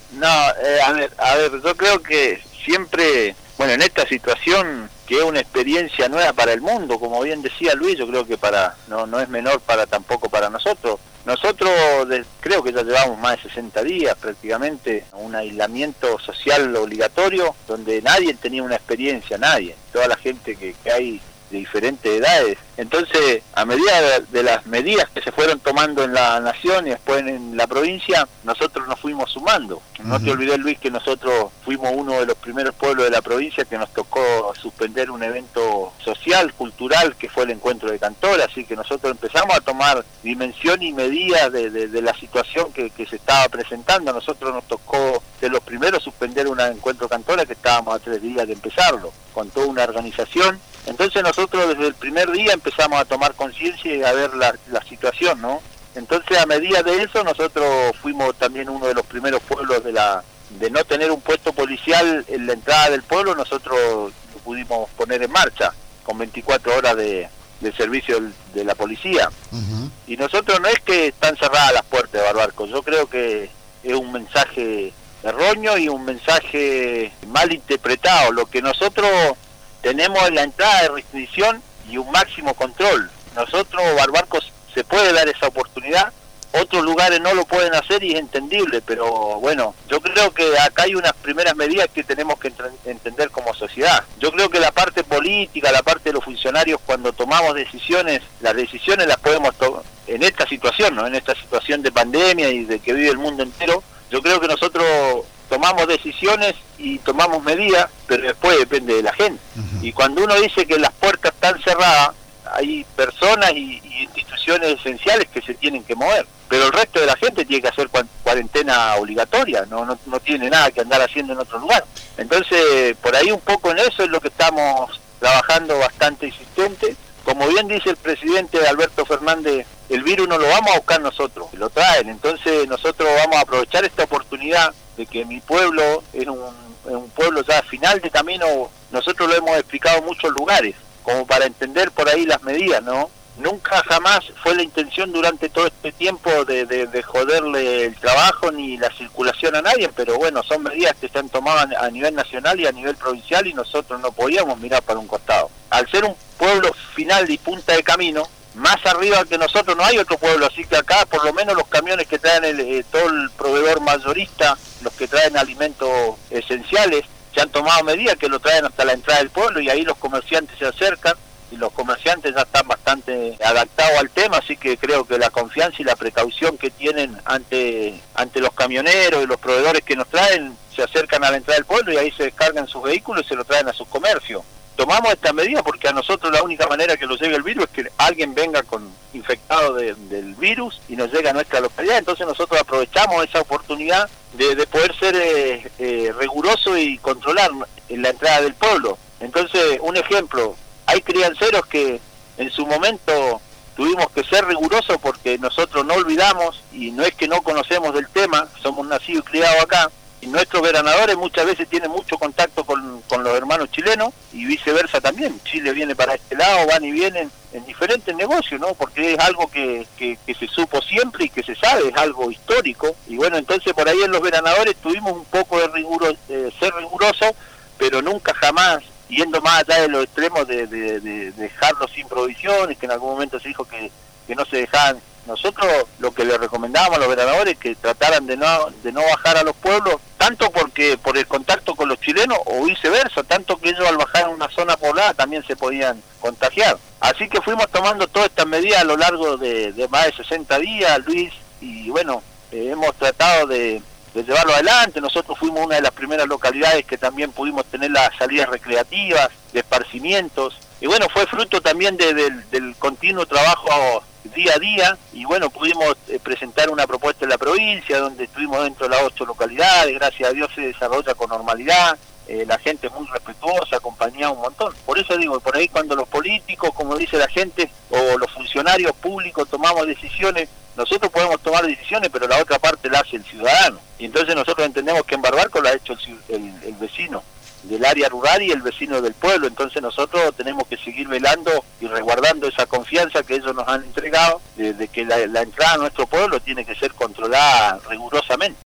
No, a ver, yo creo que siempre, bueno, en esta situación que es una experiencia nueva para el mundo, como bien decía Luis, yo creo que no es menor tampoco para nosotros. Nosotros creo que ya llevamos más de 60 días prácticamente, un aislamiento social obligatorio, donde nadie tenía una experiencia, nadie, toda la gente que hay de diferentes edades. Entonces, a medida de las medidas que se fueron tomando en la nación y después en la provincia, nosotros nos fuimos sumando. No te olvides, Luis, que nosotros fuimos uno de los primeros pueblos de la provincia que nos tocó suspender un evento social, cultural, que fue el encuentro de cantores, así que nosotros empezamos a tomar dimensión y medidas de la situación que se estaba presentando. A nosotros nos tocó de los primeros suspender un encuentro de cantores que estábamos a 3 días de empezarlo, con toda una organización. Entonces nosotros desde el primer día empezamos a tomar conciencia y a ver la situación, ¿no? Entonces a medida de eso nosotros fuimos también uno de los primeros pueblos de no tener un puesto policial en la entrada del pueblo. Nosotros lo pudimos poner en marcha con 24 horas de servicio de la policía. Y nosotros no es que están cerradas las puertas de Barbarco, yo creo que es un mensaje erróneo y un mensaje mal interpretado. Lo que nosotros tenemos en la entrada de restricción y un máximo control. Nosotros, Barbarco, se puede dar esa oportunidad, otros lugares no lo pueden hacer y es entendible, pero bueno, yo creo que acá hay unas primeras medidas que tenemos que entender como sociedad. Yo creo que la parte política, la parte de los funcionarios, cuando tomamos decisiones, las decisiones las podemos tomar en esta situación, ¿no? En esta situación de pandemia y de que vive el mundo entero. Yo creo que nosotros tomamos decisiones y tomamos medidas, pero después depende de la gente. Y cuando uno dice que las puertas están cerradas, hay personas y instituciones esenciales que se tienen que mover, pero el resto de la gente tiene que hacer cuarentena obligatoria, no tiene nada que andar haciendo en otro lugar. Entonces, por ahí un poco en eso es lo que estamos trabajando bastante insistente. Como bien dice el presidente Alberto Fernández, el virus no lo vamos a buscar nosotros, lo traen. Entonces nosotros vamos a aprovechar esta oportunidad de que mi pueblo es un pueblo ya final de camino. Nosotros lo hemos explicado en muchos lugares, como para entender por ahí las medidas, ¿no? Nunca jamás fue la intención durante todo este tiempo de joderle el trabajo ni la circulación a nadie, pero bueno, son medidas que se han tomado a nivel nacional y a nivel provincial y nosotros no podíamos mirar para un costado. Al ser un pueblo final y punta de camino, más arriba que nosotros no hay otro pueblo, así que acá por lo menos los camiones que traen todo el proveedor mayorista, los que traen alimentos esenciales, se han tomado medidas que lo traen hasta la entrada del pueblo y ahí los comerciantes se acercan y los comerciantes ya están bastante adaptados al tema, así que creo que la confianza y la precaución que tienen ante los camioneros y los proveedores que nos traen, se acercan a la entrada del pueblo y ahí se descargan sus vehículos y se lo traen a sus comercios. Tomamos esta medida porque a nosotros la única manera que nos llegue el virus es que alguien venga infectado del virus y nos llegue a nuestra localidad. Entonces nosotros aprovechamos esa oportunidad de poder ser riguroso y controlar en la entrada del pueblo. Entonces, un ejemplo, hay crianceros que en su momento tuvimos que ser rigurosos porque nosotros no olvidamos, y no es que no conocemos del tema, somos nacidos y criados acá, y nuestros veranadores muchas veces tienen mucho contacto con los hermanos chilenos y viceversa también. Chile viene para este lado, van y vienen en diferentes negocios, ¿no? Porque es algo que se supo siempre y que se sabe, es algo histórico. Y bueno, entonces por ahí en los veranadores tuvimos un poco de ser rigurosos, pero nunca jamás yendo más allá de los extremos de dejarlos sin provisiones, que en algún momento se dijo que no se dejaban. Nosotros lo que le recomendábamos a los veranadores es que trataran de no bajar a los pueblos, tanto porque por el contacto con los chilenos o viceversa, tanto que ellos al bajar a una zona poblada también se podían contagiar. Así que fuimos tomando todas estas medidas a lo largo de más de 60 días, Luis, y bueno, hemos tratado de llevarlo adelante. Nosotros fuimos una de las primeras localidades que también pudimos tener las salidas recreativas, de esparcimientos, y bueno, fue fruto también del continuo trabajo día a día, y bueno, pudimos presentar una propuesta en la provincia, donde estuvimos dentro de las 8 localidades, gracias a Dios se desarrolla con normalidad, la gente es muy respetuosa, acompañada un montón. Por eso digo, por ahí cuando los políticos, como dice la gente, o los funcionarios públicos tomamos decisiones, nosotros podemos tomar decisiones, pero la otra parte la hace el ciudadano, y entonces nosotros entendemos que en Barbarco la ha hecho el vecino del área rural y el vecino del pueblo. Entonces nosotros tenemos que seguir velando y resguardando esa confianza que ellos nos han entregado de que la entrada a nuestro pueblo tiene que ser controlada rigurosamente.